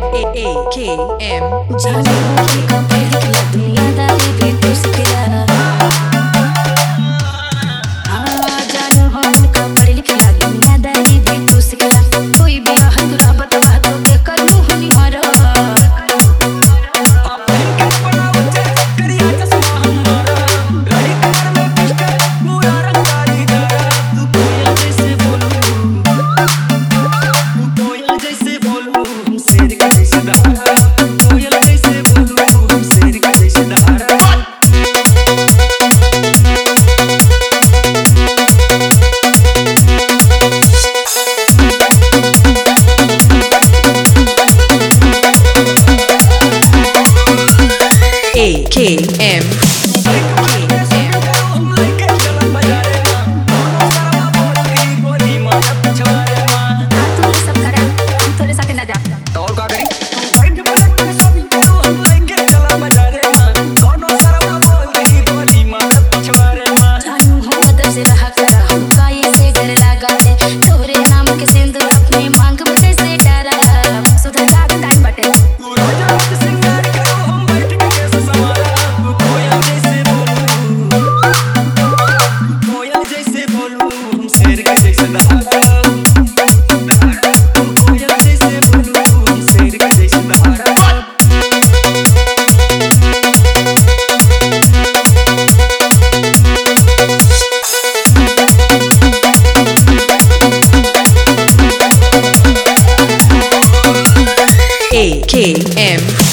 AKM जाने की कब निकला दुनियादारी भी तू सिखला जानो हम कब पढ़ लिखला दुनियादारी भी तू सिखला कोई भी हंगरा बतवा तो के करू हनी मारो AKM AKM